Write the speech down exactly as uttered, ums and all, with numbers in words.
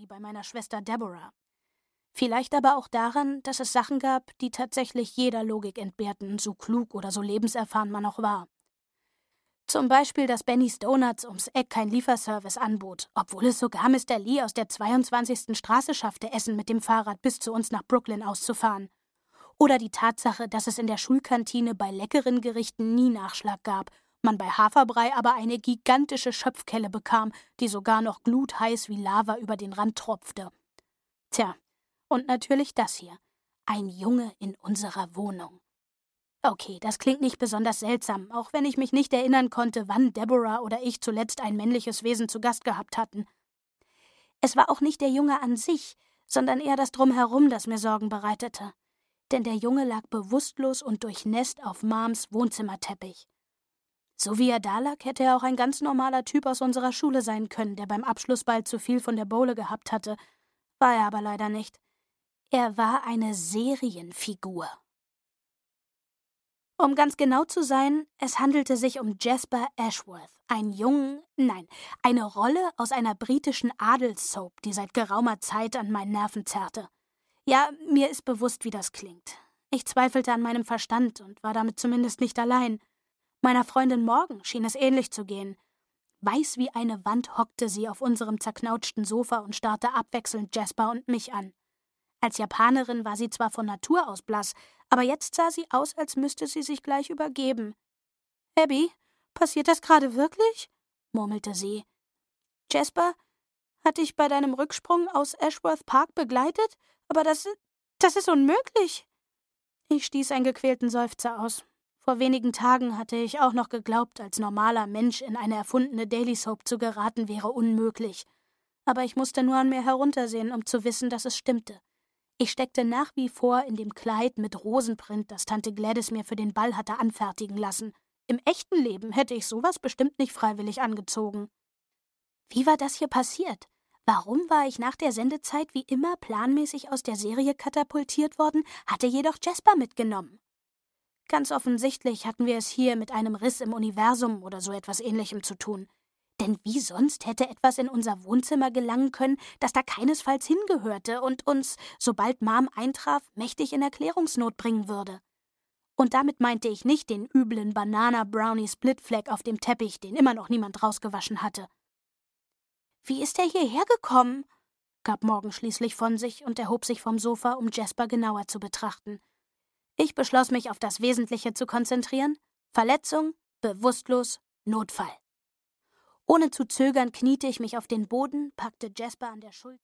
bei meiner Schwester Deborah. Vielleicht aber auch daran, dass es Sachen gab, die tatsächlich jeder Logik entbehrten, so klug oder so lebenserfahren man auch war. Zum Beispiel, dass Benny's Donuts ums Eck kein Lieferservice anbot, obwohl es sogar Mister Lee aus der zweiundzwanzigsten Straße schaffte, Essen mit dem Fahrrad bis zu uns nach Brooklyn auszufahren. Oder die Tatsache, dass es in der Schulkantine bei leckeren Gerichten nie Nachschlag gab, man bei Haferbrei aber eine gigantische Schöpfkelle bekam, die sogar noch glutheiß wie Lava über den Rand tropfte. Tja, und natürlich das hier. Ein Junge in unserer Wohnung. Okay, das klingt nicht besonders seltsam, auch wenn ich mich nicht erinnern konnte, wann Deborah oder ich zuletzt ein männliches Wesen zu Gast gehabt hatten. Es war auch nicht der Junge an sich, sondern eher das Drumherum, das mir Sorgen bereitete. Denn der Junge lag bewusstlos und durchnässt auf Mams Wohnzimmerteppich. So wie er da lag, hätte er auch ein ganz normaler Typ aus unserer Schule sein können, der beim Abschlussball zu viel von der Bowle gehabt hatte. War er aber leider nicht. Er war eine Serienfigur. Um ganz genau zu sein, es handelte sich um Jasper Ashworth, einen jungen, nein, eine Rolle aus einer britischen Adelssoap, die seit geraumer Zeit an meinen Nerven zerrte. Ja, mir ist bewusst, wie das klingt. Ich zweifelte an meinem Verstand und war damit zumindest nicht allein. Meiner Freundin Morgan schien es ähnlich zu gehen. Weiß wie eine Wand hockte sie auf unserem zerknautschten Sofa und starrte abwechselnd Jasper und mich an. Als Japanerin war sie zwar von Natur aus blass, aber jetzt sah sie aus, als müsste sie sich gleich übergeben. »Abby, passiert das gerade wirklich?« murmelte sie. »Jasper hat dich bei deinem Rücksprung aus Ashworth Park begleitet? Aber das, das ist unmöglich!« Ich stieß einen gequälten Seufzer aus. Vor wenigen Tagen hatte ich auch noch geglaubt, als normaler Mensch in eine erfundene Daily Soap zu geraten wäre unmöglich. Aber ich musste nur an mir heruntersehen, um zu wissen, dass es stimmte. Ich steckte nach wie vor in dem Kleid mit Rosenprint, das Tante Gladys mir für den Ball hatte anfertigen lassen. Im echten Leben hätte ich sowas bestimmt nicht freiwillig angezogen. Wie war das hier passiert? Warum war ich nach der Sendezeit wie immer planmäßig aus der Serie katapultiert worden, hatte jedoch Jasper mitgenommen? Ganz offensichtlich hatten wir es hier mit einem Riss im Universum oder so etwas Ähnlichem zu tun. Denn wie sonst hätte etwas in unser Wohnzimmer gelangen können, das da keinesfalls hingehörte und uns, sobald Mom eintraf, mächtig in Erklärungsnot bringen würde. Und damit meinte ich nicht den üblen Banana-Brownie-Split-Fleck auf dem Teppich, den immer noch niemand rausgewaschen hatte. »Wie ist er hierher gekommen?« gab Morgan schließlich von sich und erhob sich vom Sofa, um Jasper genauer zu betrachten. Ich beschloss, mich auf das Wesentliche zu konzentrieren. Verletzung, bewusstlos, Notfall. Ohne zu zögern kniete ich mich auf den Boden, packte Jasper an der Schulter.